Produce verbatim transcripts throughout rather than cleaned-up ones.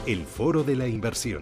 El Foro de la Inversión.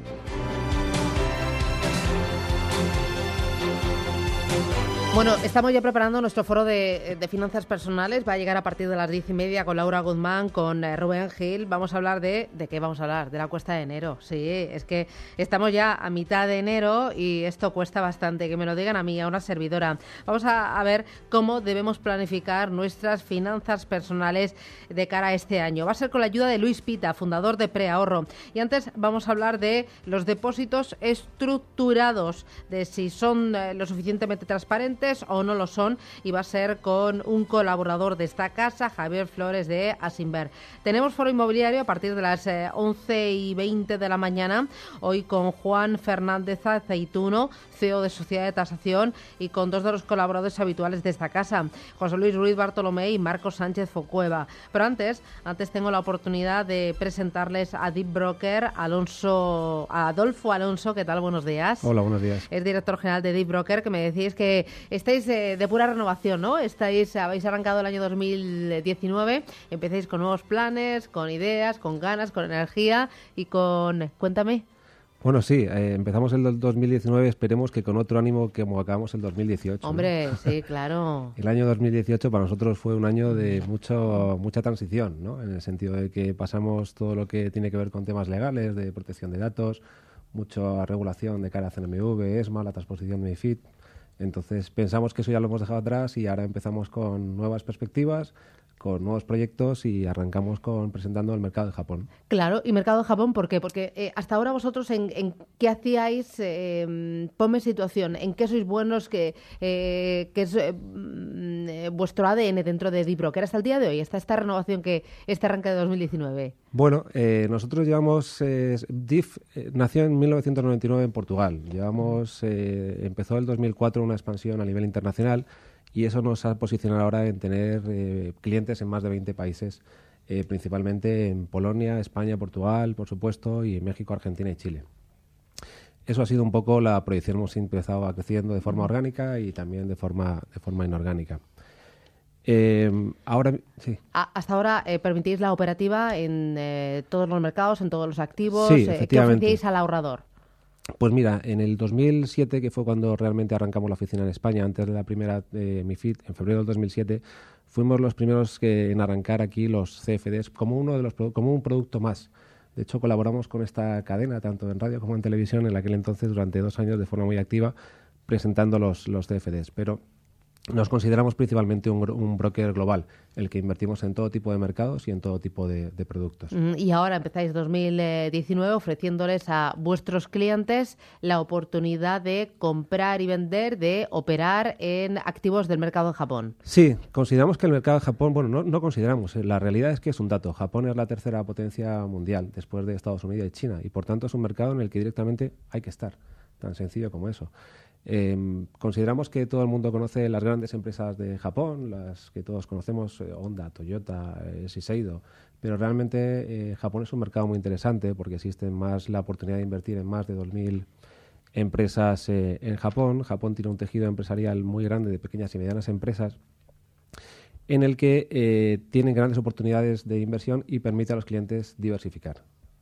Bueno, estamos ya preparando nuestro foro de, de finanzas personales. Va a llegar a partir de las diez y media con Laura Guzmán, con eh, Rubén Gil. Vamos a hablar de... ¿De qué vamos a hablar? De la cuesta de enero. Sí, es que estamos ya a mitad de enero y esto cuesta bastante. Que me lo digan a mí, a una servidora. Vamos a, a ver cómo debemos planificar nuestras finanzas personales de cara a este año. Va a ser con la ayuda de Luis Pita, fundador de Preahorro. Y antes vamos a hablar de los depósitos estructurados, de si son eh, lo suficientemente transparentes o no lo son, y va a ser con un colaborador de esta casa, Javier Flores de Asinver. Tenemos foro inmobiliario a partir de las eh, once y veinte de la mañana, hoy con Juan Fernández Aceituno, C E O de Sociedad de Tasación, y con dos de los colaboradores habituales de esta casa, José Luis Ruiz Bartolomé y Marcos Sánchez Focueva. Pero antes, antes tengo la oportunidad de presentarles a Deep Broker, Alonso, a Adolfo Alonso. ¿Qué tal? Buenos días. Hola, buenos días. Es director general de Deep Broker, que me decís que estáis de, de pura renovación, ¿no? Estáis, habéis arrancado el año dos mil diecinueve, empezáis con nuevos planes, con ideas, con ganas, con energía y con... Cuéntame. Bueno, sí, eh, empezamos el dos mil diecinueve, esperemos que con otro ánimo que como acabamos el dos mil dieciocho. Hombre, ¿no? sí, claro. El año dos mil dieciocho para nosotros fue un año de mucho mucha transición, ¿no? En el sentido de que pasamos todo lo que tiene que ver con temas legales, de protección de datos, mucha regulación de cara a C N M V, ESMA, la transposición de MiFID. Entonces pensamos que eso ya lo hemos dejado atrás y ahora empezamos con nuevas perspectivas, con nuevos proyectos y arrancamos con presentando el mercado de Japón. Claro, y mercado de Japón, ¿por qué? Porque eh, hasta ahora vosotros, ¿en, en qué hacíais? Eh, ponme situación, ¿en qué sois buenos? ¿Qué eh, que es eh, vuestro A D N dentro de Deep Broker hasta el día de hoy, hasta esta renovación, que este arranque de dos mil diecinueve? Bueno, eh, nosotros llevamos... Eh, D I F eh, nació en mil novecientos noventa y nueve en Portugal. Llevamos, eh, empezó el dos mil cuatro una expansión a nivel internacional y eso nos ha posicionado ahora en tener eh, clientes en más de veinte países, eh, principalmente en Polonia, España, Portugal, por supuesto, y en México, Argentina y Chile. Eso ha sido un poco la proyección. Hemos empezado creciendo de forma orgánica y también de forma, de forma inorgánica. Eh, ahora, sí. Hasta ahora eh, permitís la operativa en eh, todos los mercados, en todos los activos. Sí, eh, ¿Qué ofrecíais al ahorrador? Pues mira, en el dos mil siete, que fue cuando realmente arrancamos la oficina en España, antes de la primera eh, MiFID, en febrero del dos mil siete, fuimos los primeros que, en arrancar aquí los C F Ds como uno de los como un producto más. De hecho, colaboramos con esta cadena, tanto en radio como en televisión, en aquel entonces, durante dos años, de forma muy activa, presentando los, los C F Ds. Pero nos consideramos principalmente un, un broker global, el que invertimos en todo tipo de mercados y en todo tipo de, de productos. Y ahora empezáis dos mil diecinueve ofreciéndoles a vuestros clientes la oportunidad de comprar y vender, de operar en activos del mercado de Japón. Sí, consideramos que el mercado de Japón, bueno, no, no consideramos, la realidad es que es un dato. Japón es la tercera potencia mundial después de Estados Unidos y China, y por tanto es un mercado en el que directamente hay que estar, tan sencillo como eso. Eh, consideramos que todo el mundo conoce las grandes empresas de Japón, las que todos conocemos, eh, Honda, Toyota, eh, Shiseido, pero realmente eh, Japón es un mercado muy interesante porque existe más la oportunidad de invertir en más de dos mil empresas eh, en Japón. Japón tiene un tejido empresarial muy grande de pequeñas y medianas empresas en el que eh, tienen grandes oportunidades de inversión y permite a los clientes diversificar.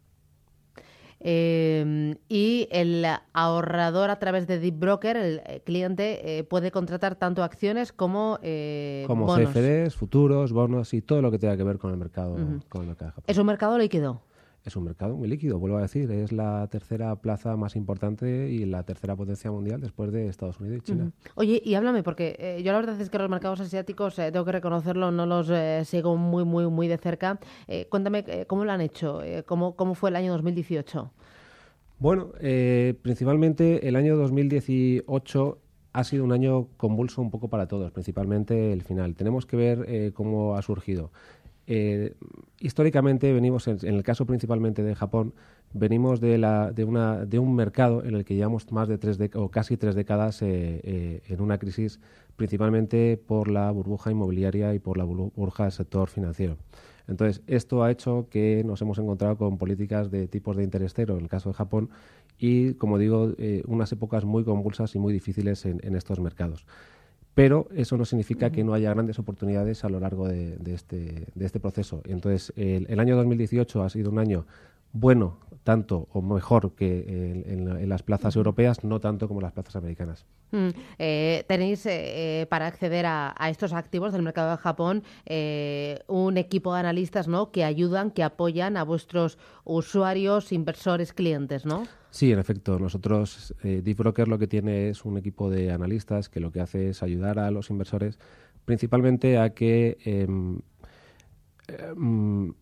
Eh, y el ahorrador, a través de Deep Broker, el cliente eh, puede contratar tanto acciones como eh, como bonos. C F Ds, futuros, bonos y todo lo que tenga que ver con el mercado, uh-huh. con el mercado de Japón. ¿Es un mercado líquido? Es un mercado muy líquido, vuelvo a decir. Es la tercera plaza más importante y la tercera potencia mundial después de Estados Unidos y China. Uh-huh. Oye, y háblame, porque eh, yo la verdad es que los mercados asiáticos, eh, tengo que reconocerlo, no los eh, sigo muy, muy, muy de cerca. Eh, cuéntame, eh, ¿cómo lo han hecho? Eh, ¿cómo, ¿Cómo fue el año dos mil dieciocho? Bueno, eh, principalmente el año dos mil dieciocho ha sido un año convulso un poco para todos, principalmente el final. Tenemos que ver eh, cómo ha surgido. Eh, históricamente venimos, en, en el caso principalmente de Japón, venimos de, la, de, una, de un mercado en el que llevamos más de tres décadas, o casi tres décadas eh, eh, en una crisis, principalmente por la burbuja inmobiliaria y por la burbuja del sector financiero. Entonces, esto ha hecho que nos hemos encontrado con políticas de tipos de interés cero, en el caso de Japón, y, como digo, eh, unas épocas muy convulsas y muy difíciles en, en estos mercados. Pero eso no significa que no haya grandes oportunidades a lo largo de, de, este, de este proceso. Entonces, el, el año dos mil dieciocho ha sido un año bueno tanto o mejor que en, en, en las plazas europeas, no tanto como las plazas americanas. Mm, eh, tenéis eh, para acceder a, a estos activos del mercado de Japón eh, un equipo de analistas, ¿no?, que ayudan, que apoyan a vuestros usuarios, inversores, clientes, ¿no? Sí, en efecto. Nosotros, eh, DeepBroker lo que tiene es un equipo de analistas que lo que hace es ayudar a los inversores principalmente a que eh, eh,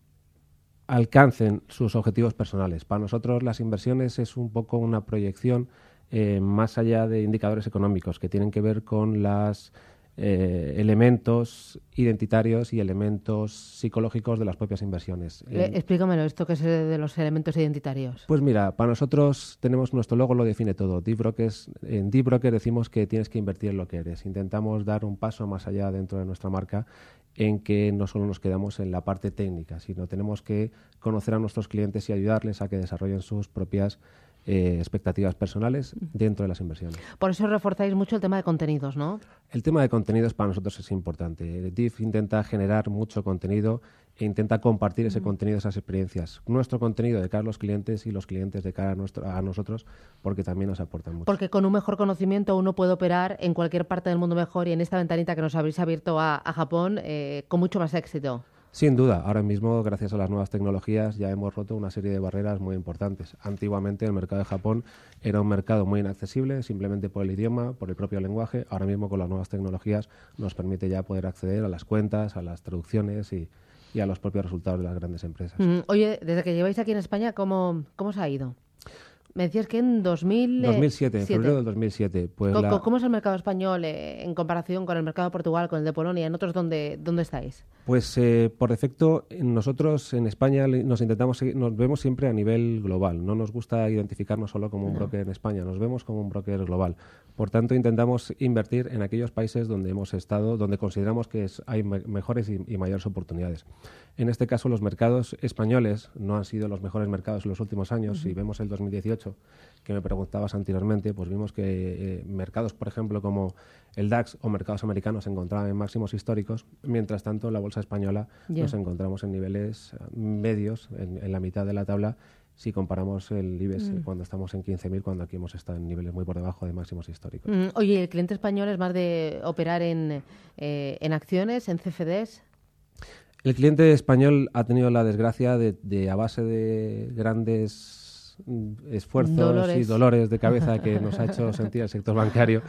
alcancen sus objetivos personales. Para nosotros las inversiones es un poco una proyección eh, más allá de indicadores económicos que tienen que ver con los eh, elementos identitarios y elementos psicológicos de las propias inversiones. Eh, explícamelo, esto que es de los elementos identitarios. Pues mira, para nosotros tenemos nuestro logo, lo define todo. DeepBroker, en DeepBroker decimos que tienes que invertir en lo que eres. Intentamos dar un paso más allá dentro de nuestra marca, en que no solo nos quedamos en la parte técnica, sino tenemos que conocer a nuestros clientes y ayudarles a que desarrollen sus propias eh, expectativas personales dentro de las inversiones. Por eso reforzáis mucho el tema de contenidos, ¿no? El tema de contenidos para nosotros es importante. Div intenta generar mucho contenido e intenta compartir ese uh-huh. contenido, esas experiencias. Nuestro contenido de cara a los clientes y los clientes de cara a, nuestro, a nosotros, porque también nos aportan mucho. Porque con un mejor conocimiento uno puede operar en cualquier parte del mundo mejor y en esta ventanita que nos habéis abierto a, a Japón eh, con mucho más éxito. Sin duda, ahora mismo, gracias a las nuevas tecnologías, ya hemos roto una serie de barreras muy importantes. Antiguamente el mercado de Japón era un mercado muy inaccesible, simplemente por el idioma, por el propio lenguaje. Ahora mismo con las nuevas tecnologías nos permite ya poder acceder a las cuentas, a las traducciones y, y a los propios resultados de las grandes empresas. Mm, oye, desde que lleváis aquí en España, ¿cómo, cómo os ha ido? Me decías que en dos mil siete, en febrero del dos mil siete. Pues ¿Cómo, la... ¿Cómo es el mercado español eh, en comparación con el mercado de Portugal, con el de Polonia? ¿En otros dónde, dónde estáis? Pues eh, por defecto, nosotros en España nos intentamos, nos vemos siempre a nivel global. No nos gusta identificarnos solo como un no. broker en España, nos vemos como un broker global. Por tanto, intentamos invertir en aquellos países donde hemos estado, donde consideramos que es, hay me mejores y, y mayores oportunidades. En este caso, los mercados españoles no han sido los mejores mercados en los últimos años. Uh-huh. Si vemos el dos mil dieciocho, que me preguntabas anteriormente, pues vimos que eh, mercados, por ejemplo, como el DAX o mercados americanos se encontraban en máximos históricos. Mientras tanto, en la bolsa española yeah. nos encontramos en niveles medios, en, en la mitad de la tabla, si comparamos el IBEX mm. cuando estamos en quince mil, cuando aquí hemos estado en niveles muy por debajo de máximos históricos. Mm. Oye, ¿el cliente español es más de operar en, eh, en acciones, en C F Ds? El cliente español ha tenido la desgracia de, de a base de grandes esfuerzos dolores. y dolores de cabeza que nos ha hecho sentir el sector bancario,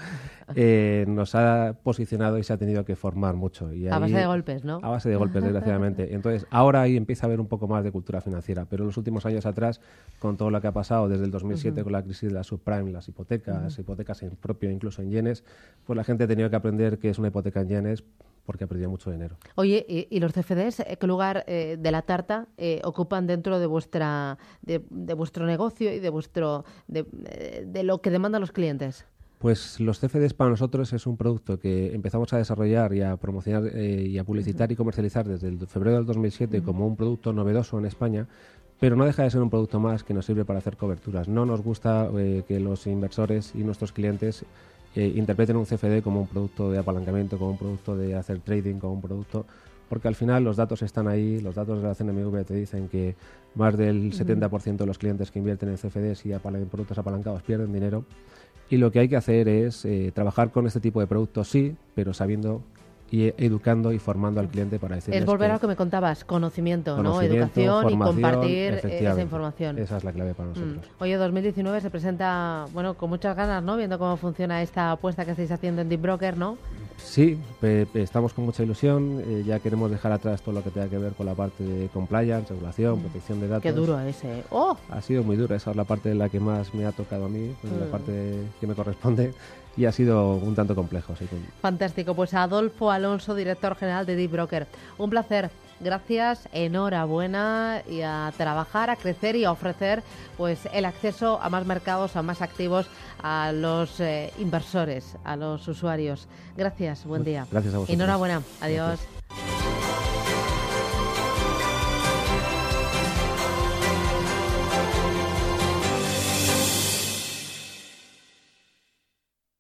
eh, nos ha posicionado y se ha tenido que formar mucho. Y a ahí, base de golpes, ¿no? A base de golpes, desgraciadamente. Entonces, ahora ahí empieza a haber un poco más de cultura financiera, pero en los últimos años atrás, con todo lo que ha pasado desde el dos mil siete uh-huh. con la crisis de la subprime, las hipotecas, uh-huh. hipotecas en propio, incluso en yenes, pues la gente ha tenido que aprender qué es una hipoteca en yenes, porque ha perdido mucho dinero. Oye, ¿y, y los C F Ds qué lugar eh, de la tarta eh, ocupan dentro de vuestra de, de vuestro negocio y de vuestro de, de lo que demandan los clientes? Pues los C F Ds para nosotros es un producto que empezamos a desarrollar y a promocionar eh, y a publicitar uh-huh. y comercializar desde el febrero del dos mil siete uh-huh. como un producto novedoso en España, pero no deja de ser un producto más que nos sirve para hacer coberturas. No nos gusta eh, que los inversores y nuestros clientes Eh, interpreten un C F D como un producto de apalancamiento, como un producto de hacer trading, como un producto... Porque al final los datos están ahí, los datos de la C N M V te dicen que más del setenta por ciento de los clientes que invierten en C F Ds y en productos apalancados pierden dinero. Y lo que hay que hacer es eh, trabajar con este tipo de productos, sí, pero sabiendo y educando y formando al cliente para decirles es volver que a lo que me contabas, conocimiento, conocimiento ¿no? Educación y compartir esa información. Esa es la clave para nosotros. Mm. Oye, dos mil diecinueve se presenta, bueno, con muchas ganas, ¿no? Viendo cómo funciona esta apuesta que estáis haciendo en DeepBroker, ¿no? Sí, pe, pe, estamos con mucha ilusión. Eh, ya queremos dejar atrás todo lo que tenga que ver con la parte de compliance, regulación, mm. protección de datos. Qué duro ese. ¡Oh! Ha sido muy duro. Esa es la parte de la que más me ha tocado a mí, mm. la parte de, que me corresponde. Y ha sido un tanto complejo. Sí. Fantástico. Pues Adolfo Alonso, director general de DeepBroker. Un placer. Gracias, enhorabuena y a trabajar, a crecer y a ofrecer pues el acceso a más mercados, a más activos, a los eh, inversores, a los usuarios. Gracias, buen día. Gracias a vosotros. Enhorabuena. Adiós. Gracias.